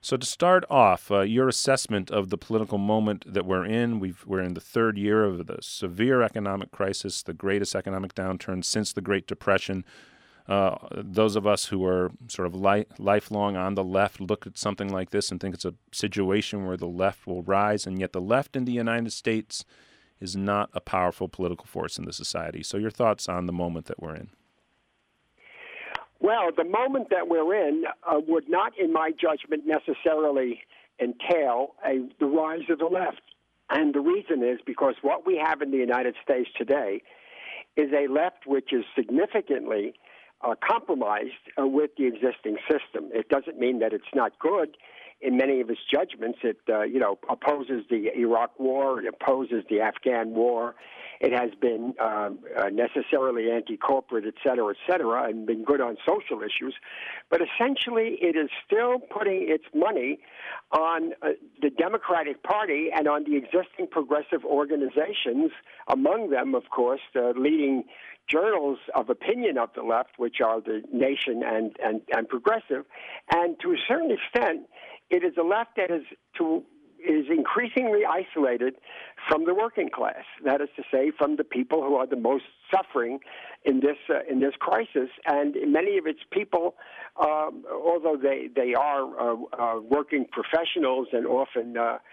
So to start off, your assessment of the political moment that we're in. We're in the third year of the severe economic crisis, the greatest economic downturn since the Great Depression. Those of us who are sort of lifelong on the left look at something like this and think it's a situation where the left will rise, and yet the left in the United States is not a powerful political force in the society. So your thoughts on the moment that we're in? Well, the moment that we're in would not, in my judgment, necessarily entail the rise of the left. And the reason is because what we have in the United States today is a left which is significantly compromised with the existing system. It doesn't mean that it's not good. In many of its judgments, it opposes the Iraq War, it opposes the Afghan War. It has been necessarily anti-corporate, et cetera, and been good on social issues. But essentially, it is still putting its money on the Democratic Party and on the existing progressive organizations, among them, of course, the leading journals of opinion of the left, which are The Nation and Progressive. And to a certain extent, it is a left that is increasingly isolated from the working class. That is to say, from the people who are the most suffering in this crisis. And many of its people, although they are working professionals and often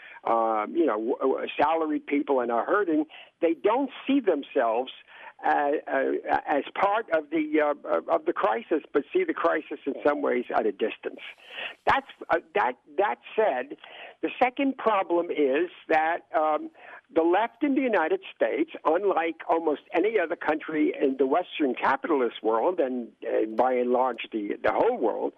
salaried people and are hurting, they don't see themselves as part of the crisis, but see the crisis in some ways at a distance. That said, the second problem is that the left in the United States, unlike almost any other country in the Western capitalist world, and by and large the whole world,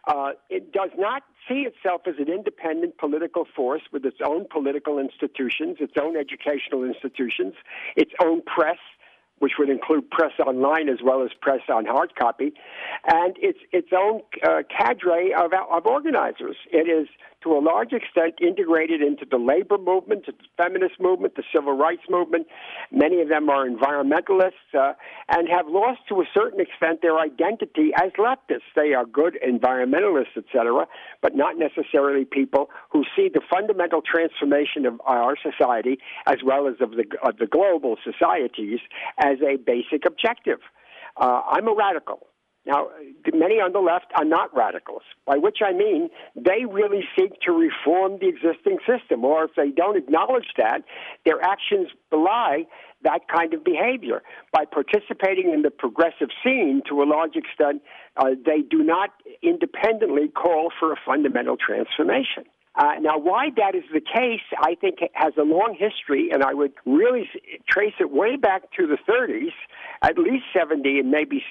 it does not see itself as an independent political force with its own political institutions, its own educational institutions, its own press, which would include press online as well as press on hard copy, and its own cadre of organizers. It is, to a large extent, integrated into the labor movement, the feminist movement, the civil rights movement. Many of them are environmentalists and have lost, to a certain extent, their identity as leftists. They are good environmentalists, etc., but not necessarily people who see the fundamental transformation of our society as well as of the global societies as a basic objective. I'm a radical. Now, many on the left are not radicals, by which I mean they really seek to reform the existing system, or if they don't acknowledge that, their actions belie that kind of behavior. By participating in the progressive scene, to a large extent, they do not independently call for a fundamental transformation. Now, why that is the case, I think, has a long history, and I would really trace it way back to the 30s, at least 70 and maybe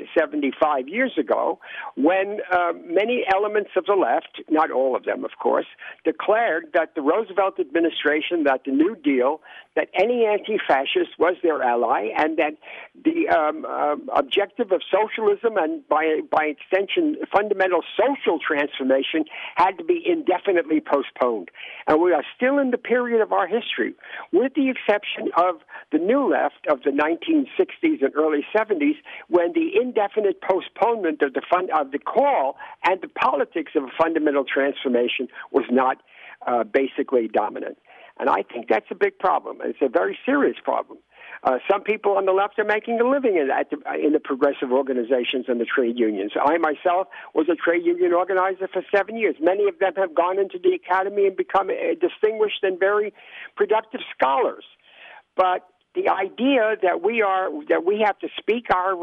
75 years ago, when many elements of the left, not all of them, of course, declared that the Roosevelt administration, that the New Deal, that any anti-fascist was their ally, and that the objective of socialism and, by extension, fundamental social transformation had to be indefinitely postponed. And we are still in the period of our history, with the exception of the new left of the 1960s and early 70s, when the indefinite postponement of the call and the politics of a fundamental transformation was not basically dominant. And I think that's a big problem. It's a very serious problem. Some people on the left are making a living in the progressive organizations and the trade unions. I myself was a trade union organizer for 7 years. Many of them have gone into the academy and become distinguished and very productive scholars. But the idea that we have to speak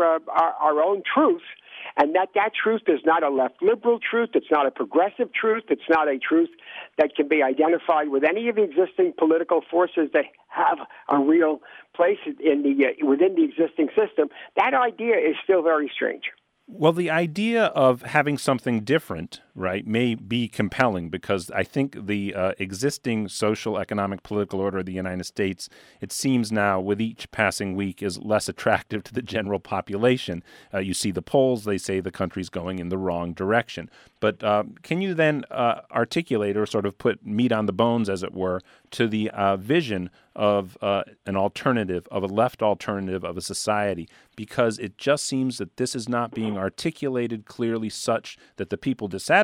our own truth, and that truth is not a left liberal truth, it's not a progressive truth, it's not a truth that can be identified with any of the existing political forces that have a real place within the existing system. That idea is still very strange. Well, the idea of having something different, right, may be compelling because I think the existing social, economic, political order of the United States, it seems now with each passing week, is less attractive to the general population. You see the polls, they say the country's going in the wrong direction. But can you then articulate or sort of put meat on the bones, as it were, to the vision of an alternative, of a left alternative of a society? Because it just seems that this is not being articulated clearly such that the people dissatisfied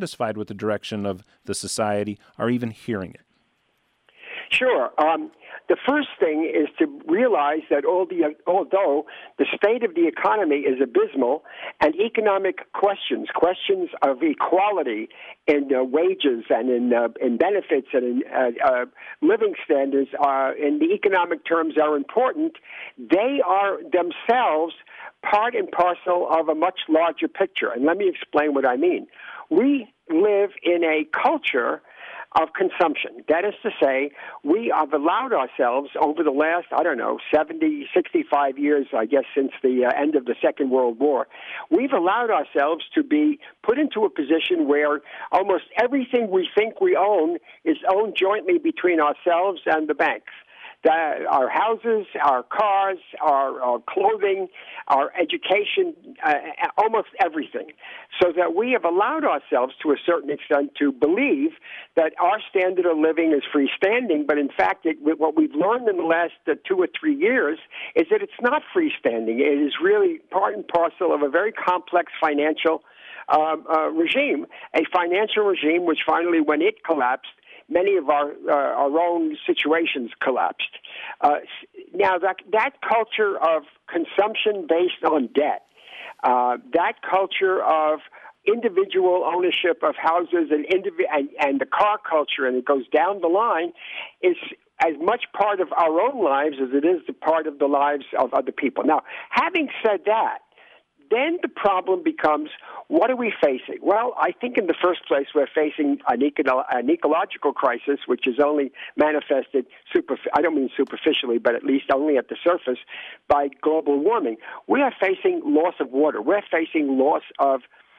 satisfied with the direction of the society or even hearing it? Sure. The first thing is to realize that although the state of the economy is abysmal, and economic questions of equality in wages and in benefits and in living standards in the economic terms are important, they are themselves part and parcel of a much larger picture. And let me explain what I mean. We live in a culture of consumption. That is to say, we have allowed ourselves over the last, 70, 65 years, I guess, since the end of the Second World War, we've allowed ourselves to be put into a position where almost everything we think we own is owned jointly between ourselves and the banks. Our houses, our cars, our clothing, our education, almost everything. So that we have allowed ourselves to a certain extent to believe that our standard of living is freestanding, but in fact what we've learned in the last 2 or 3 years is that it's not freestanding. It is really part and parcel of a very complex financial regime, a financial regime which finally, when it collapsed, many of our own situations collapsed. Now, that culture of consumption based on debt, that culture of individual ownership of houses and the car culture, and it goes down the line, is as much part of our own lives as it is the part of the lives of other people. Now, having said that, then the problem becomes, what are we facing? Well, I think in the first place we're facing an ecological crisis, which is only manifested, I don't mean superficially, but at least only at the surface, by global warming. We are facing loss of water. We're facing loss of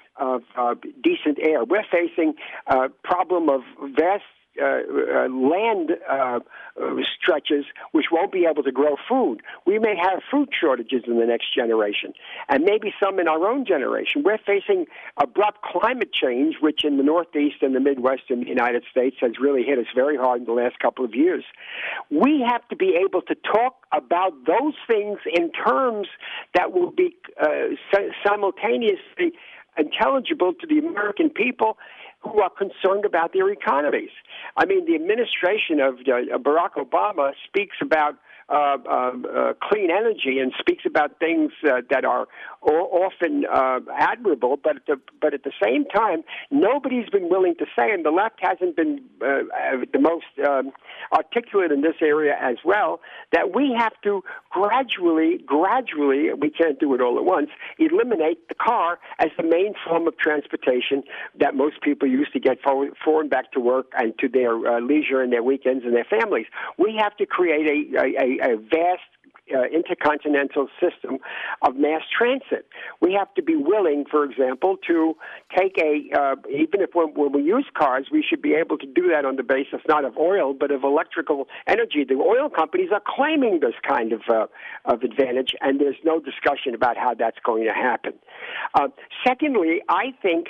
decent air. We're facing a problem of vast land stretches which won't be able to grow food. We may have food shortages in the next generation, and maybe some in our own generation. We're facing abrupt climate change, which in the Northeast and the Midwest in the United States has really hit us very hard in the last couple of years. We have to be able to talk about those things in terms that will be simultaneously intelligible to the American people who are concerned about their economies. I mean, the administration of Barack Obama speaks about clean energy and speaks about things that are often admirable, but at the same time, nobody's been willing to say, and the left hasn't been the most articulate in this area as well, that we have to gradually, we can't do it all at once, eliminate the car as the main form of transportation that most people use to get forward and back to work and to their leisure and their weekends and their families. We have to create a vast intercontinental system of mass transit. We have to be willing, for example, to take even if when we use cars, we should be able to do that on the basis not of oil, but of electrical energy. The oil companies are claiming this kind of advantage, and there's no discussion about how that's going to happen. Secondly, I think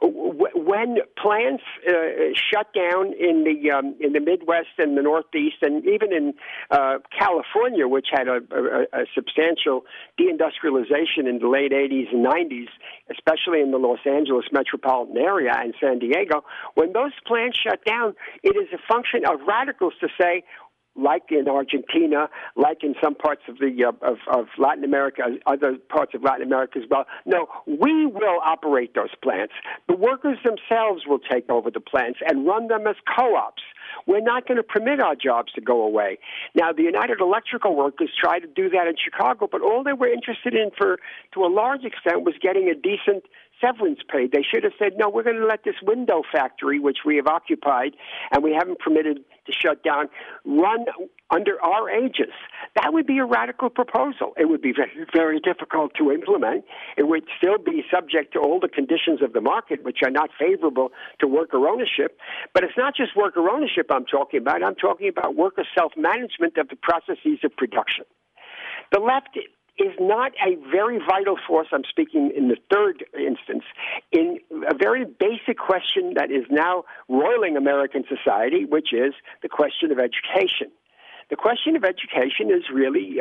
when plants shut down in the Midwest and the Northeast, and even in California, which had a substantial deindustrialization in the late 80s and 90s, especially in the Los Angeles metropolitan area and San Diego, when those plants shut down, it is a function of radicals to say, like in Argentina, like in some parts of of Latin America, other parts of Latin America as well. No, we will operate those plants. The workers themselves will take over the plants and run them as co-ops. We're not going to permit our jobs to go away. Now, the United Electrical Workers tried to do that in Chicago, but all they were interested in, to a large extent, was getting a decent severance pay. They should have said, no, we're going to let this window factory, which we have occupied and we haven't permitted to shut down, run under our aegis. That would be a radical proposal. It would be very, very difficult to implement. It would still be subject to all the conditions of the market, which are not favorable to worker ownership. But it's not just worker ownership I'm talking about. I'm talking about worker self-management of the processes of production. The left is not a very vital force, I'm speaking in the third instance, in a very basic question that is now roiling American society, which is the question of education. The question of education is really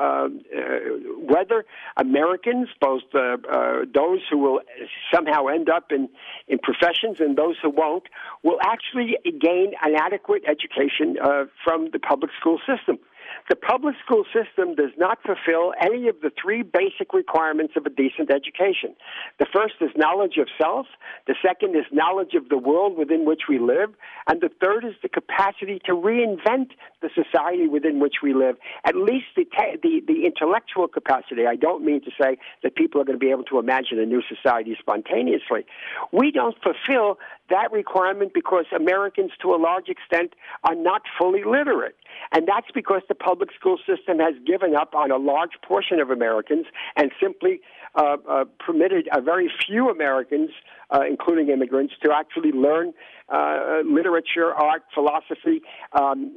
whether Americans, both those who will somehow end up in professions and those who won't, will actually gain an adequate education from the public school system. The public school system does not fulfill any of the three basic requirements of a decent education. The first is knowledge of self. The second is knowledge of the world within which we live. And the third is the capacity to reinvent the society within which we live, at least the intellectual capacity. I don't mean to say that people are going to be able to imagine a new society spontaneously. We don't fulfill that requirement because Americans, to a large extent, are not fully literate. And that's because the public school system has given up on a large portion of Americans and simply permitted a very few Americans, including immigrants, to actually learn literature, art, philosophy, and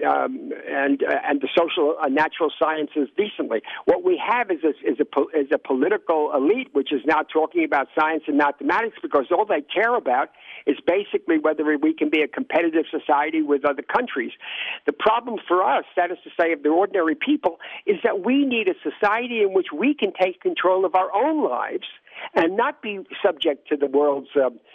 the social and natural sciences decently. What we have is a political elite which is now talking about science and mathematics because all they care about is basically whether we can be a competitive society with other countries. The problem for us, that is to say, of the ordinary people, is that we need a society in which we can take control of our own lives and not be subject to the world's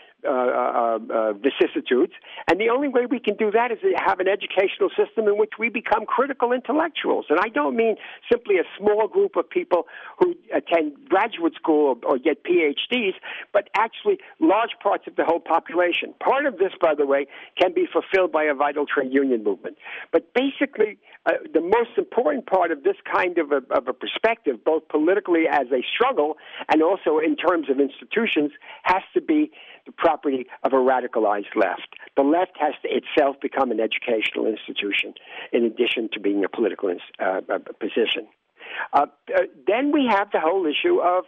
vicissitudes. And the only way we can do that is to have an educational system in which we become critical intellectuals. And I don't mean simply a small group of people who attend graduate school or get PhDs, but actually large parts of the whole population. Part of this, by the way, can be fulfilled by a vital trade union movement. But basically, the most important part of this kind of a perspective, both politically as a struggle and also in terms of institutions, has to be the property of a radicalized left. The left has to itself become an educational institution in addition to being a political position. Then we have the whole issue of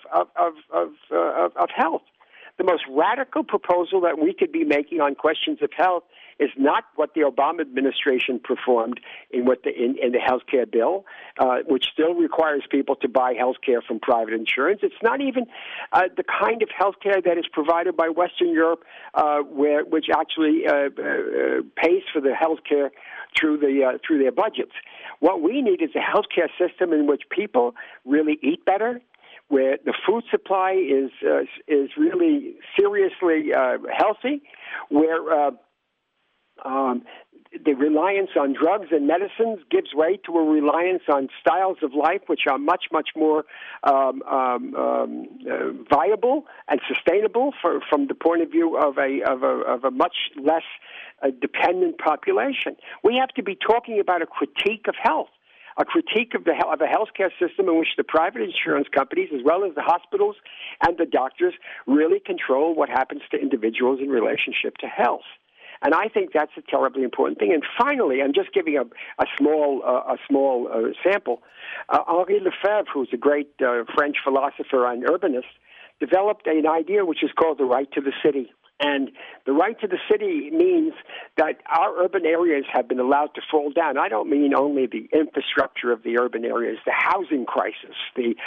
health. The most radical proposal that we could be making on questions of health is not what the Obama administration performed in the health care bill, which still requires people to buy health care from private insurance. It's not even the kind of health care that is provided by Western Europe, which actually pays for the health care through their budgets. What we need is a health care system in which people really eat better, where the food supply is really seriously healthy, where the reliance on drugs and medicines gives way to a reliance on styles of life which are much, much more viable and sustainable from the point of view of a much less dependent population. We have to be talking about a critique of health. A critique of a healthcare system in which the private insurance companies, as well as the hospitals and the doctors, really control what happens to individuals in relationship to health. And I think that's a terribly important thing. And finally, I'm just giving a small sample. Henri Lefebvre, who's a great French philosopher and urbanist, developed an idea which is called the right to the city. And the right to the city means that our urban areas have been allowed to fall down. I don't mean only the infrastructure of the urban areas, the housing crisis, the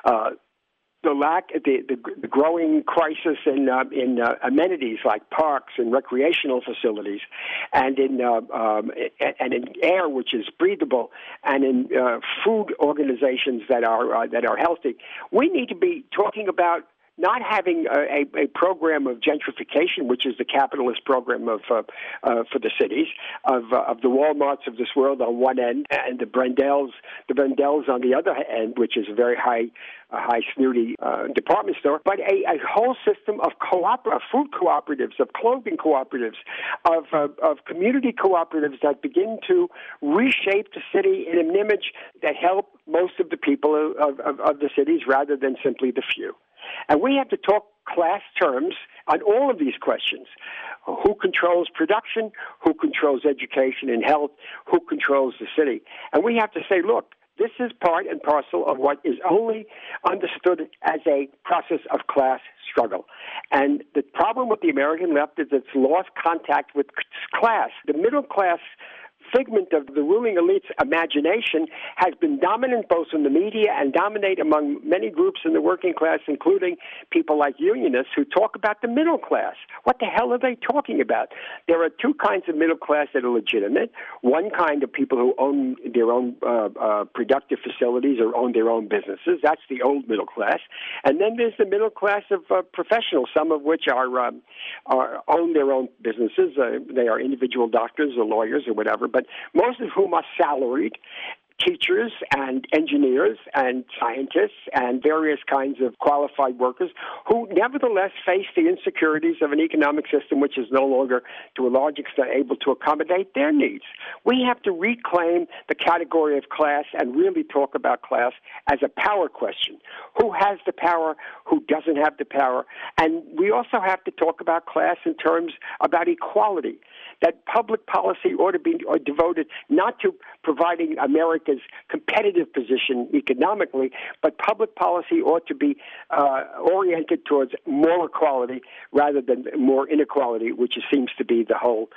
growing crisis in amenities like parks and recreational facilities, and in air which is breathable, and in food organizations that are healthy. We need to be talking about not having a program of gentrification, which is the capitalist program for the cities, of the Walmarts of this world on one end, and the Brendells on the other end, which is a very high snooty department store, but a whole system of food cooperatives, of clothing cooperatives, of community cooperatives that begin to reshape the city in an image that help most of the people of the cities rather than simply the few. And we have to talk class terms on all of these questions. Who controls production? Who controls education and health? Who controls the city? And we have to say, look, this is part and parcel of what is only understood as a process of class struggle. And the problem with the American left is it's lost contact with class. The middle class figment of the ruling elite's imagination has been dominant both in the media and dominate among many groups in the working class, including people like unionists who talk about the middle class. What the hell are they talking about? There are two kinds of middle class that are legitimate. One kind of people who own their own productive facilities or own their own businesses. That's the old middle class. And then there's the middle class of professionals, some of which are own their own businesses. They are individual doctors or lawyers or whatever, but most of whom are salaried, teachers and engineers and scientists and various kinds of qualified workers who nevertheless face the insecurities of an economic system which is no longer, to a large extent, able to accommodate their needs. We have to reclaim the category of class and really talk about class as a power question. Who has the power? Who doesn't have the power? And we also have to talk about class in terms about equality, that public policy ought to be devoted not to providing America's competitive position economically, but public policy ought to be oriented towards more equality rather than more inequality, which seems to be the whole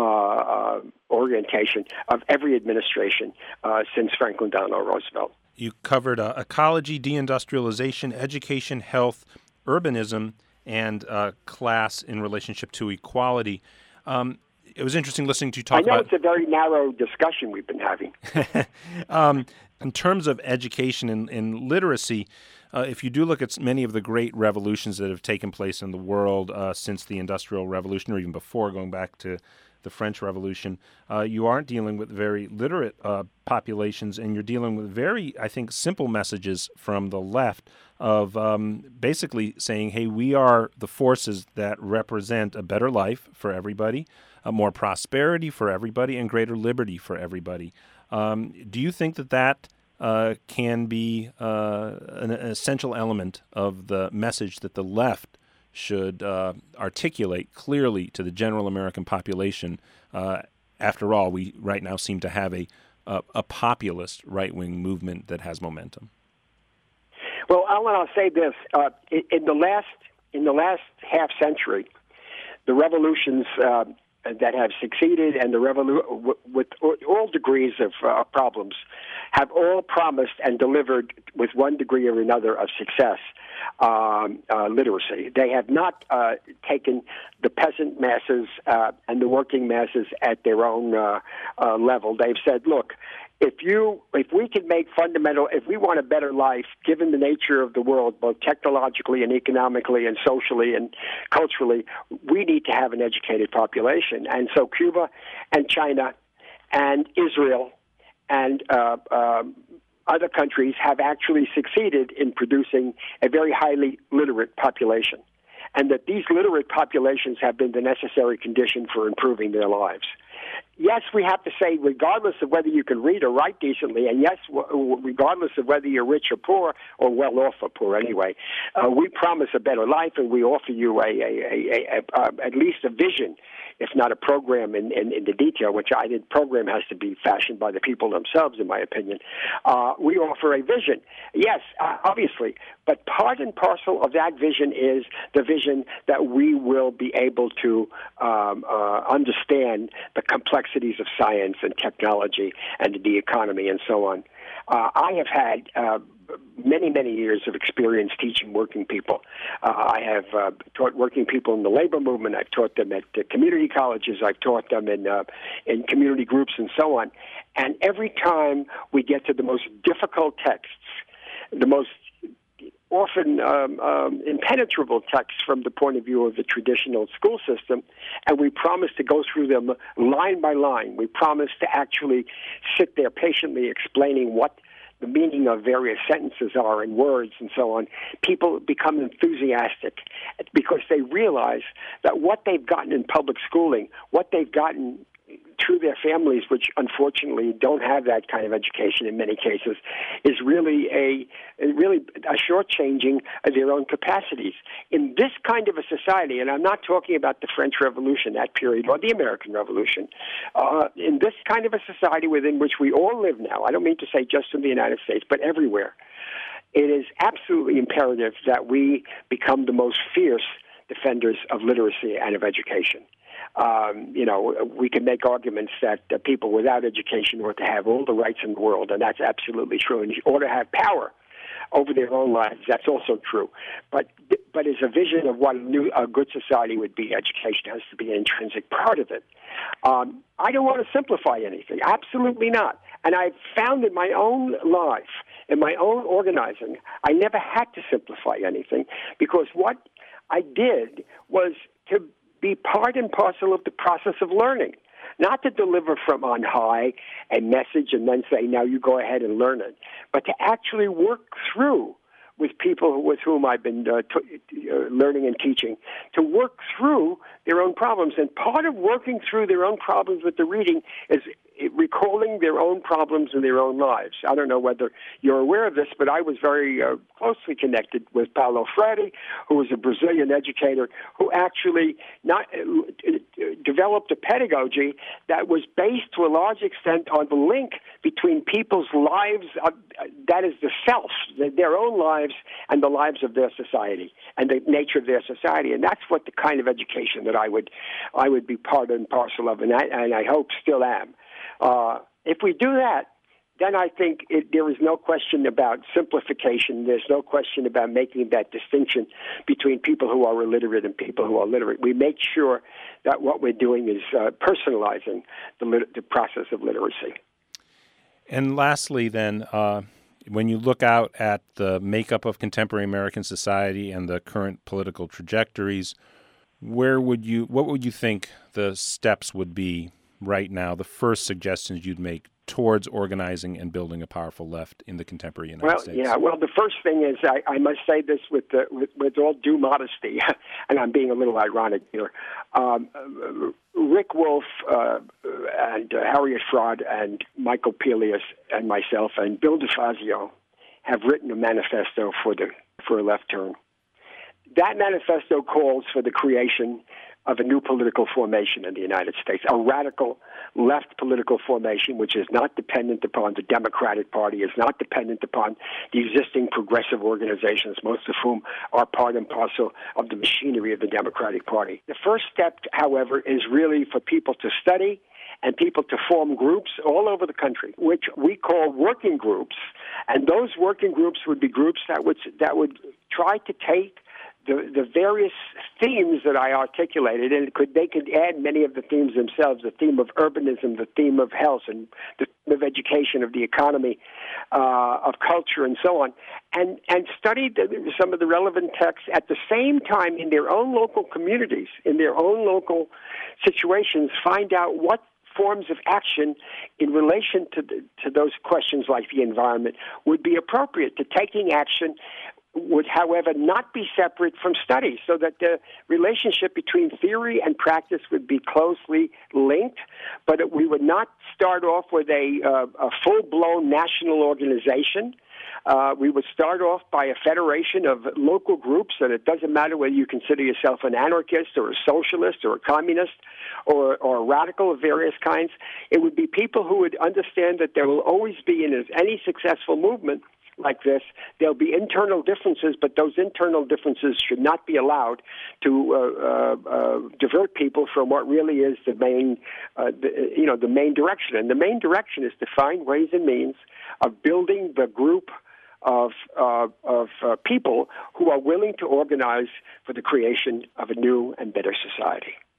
orientation of every administration since Franklin Delano Roosevelt. You covered ecology, deindustrialization, education, health, urbanism, and class in relationship to equality. It was interesting listening to you talk about... I know it's a very narrow discussion we've been having. In terms of education and literacy, if you do look at many of the great revolutions that have taken place in the world since the Industrial Revolution, or even before, going back to the French Revolution, you aren't dealing with very literate populations, and you're dealing with very, I think, simple messages from the left of basically saying, hey, we are the forces that represent a better life for everybody, more prosperity for everybody, and greater liberty for everybody. Do you think that can be an essential element of the message that the left should articulate clearly to the general American population? After all, we right now seem to have a populist right-wing movement that has momentum. Well, Alan, I'll say this: in the last half century, the revolutions that have succeeded and with all degrees of problems have all promised and delivered with one degree or another of success literacy. They have not taken the peasant masses and the working masses at their own level. They've said, look, if we can make if we want a better life, given the nature of the world, both technologically and economically and socially and culturally, we need to have an educated population. And so Cuba and China and Israel and other countries have actually succeeded in producing a very highly literate population, and that these literate populations have been the necessary condition for improving their lives. Yes, we have to say, regardless of whether you can read or write decently, and yes, regardless of whether you're rich or poor, or well off or poor anyway, we promise a better life, and we offer you at least a vision, if not a program in the detail, which program has to be fashioned by the people themselves, in my opinion. We offer a vision, yes, obviously, but part and parcel of that vision is the vision that we will be able to understand the complexities of science and technology and the economy and so on. I have had many, many years of experience teaching working people. I have taught working people in the labor movement. I've taught them at community colleges. I've taught them in community groups and so on. And every time we get to the most difficult texts, the most often impenetrable texts from the point of view of the traditional school system, and we promise to go through them line by line. We promise to actually sit there patiently explaining what the meaning of various sentences are and words and so on. People become enthusiastic because they realize that what they've gotten in public schooling, what they've gotten through their families, which unfortunately don't have that kind of education in many cases, is really a shortchanging of their own capacities. In this kind of a society, and I'm not talking about the French Revolution, that period, or the American Revolution, in this kind of a society within which we all live now, I don't mean to say just in the United States, but everywhere, it is absolutely imperative that we become the most fierce defenders of literacy and of education. We can make arguments that people without education ought to have all the rights in the world, and that's absolutely true, and ought to have power over their own lives. That's also true. But as a vision of what a good society would be, education has to be an intrinsic part of it. I don't want to simplify anything. Absolutely not. And I've found in my own life, in my own organizing, I never had to simplify anything, because what I did was to be part and parcel of the process of learning, not to deliver from on high a message and then say, now you go ahead and learn it, but to actually work through with people with whom I've been learning and teaching, to work through their own problems. And part of working through their own problems with the reading is recalling their own problems in their own lives. I don't know whether you're aware of this, but I was very closely connected with Paulo Freire, who was a Brazilian educator who actually developed a pedagogy that was based to a large extent on the link between people's lives, that is the self, their own lives, and the lives of their society and the nature of their society. And that's what the kind of education that I would be part and parcel of, and I hope still am. If we do that, then I think there is no question about simplification. There's no question about making that distinction between people who are illiterate and people who are literate. We make sure that what we're doing is personalizing the process of literacy. And lastly, then, when you look out at the makeup of contemporary American society and the current political trajectories, what would you think the steps would be right now, the first suggestions you'd make towards organizing and building a powerful left in the contemporary United States? Well, the first thing is I must say this with all due modesty, and I'm being a little ironic here. Rick Wolf and Harriet Fraud and Michael Pelias and myself and Bill DeFazio have written a manifesto for a left turn. That manifesto calls for the creation of a new political formation in the United States, a radical left political formation which is not dependent upon the Democratic Party, is not dependent upon the existing progressive organizations, most of whom are part and parcel of the machinery of the Democratic Party. The first step, however, is really for people to study and people to form groups all over the country, which we call working groups. And those working groups would be groups that would try to take the various themes that I articulated, and they could add many of the themes themselves, the theme of urbanism, the theme of health, and the theme of education, of the economy, of culture, and so on, and study some of the relevant texts at the same time in their own local communities, in their own local situations, find out what forms of action in relation to those questions like the environment would be appropriate to taking action, would, however, not be separate from study, so that the relationship between theory and practice would be closely linked, but we would not start off with a full-blown national organization. We would start off by a federation of local groups, and it doesn't matter whether you consider yourself an anarchist or a socialist or a communist or a radical of various kinds. It would be people who would understand that there will always be, in any successful movement like this, there'll be internal differences, but those internal differences should not be allowed to divert people from what really is the main direction. And the main direction is to find ways and means of building the group of people who are willing to organize for the creation of a new and better society.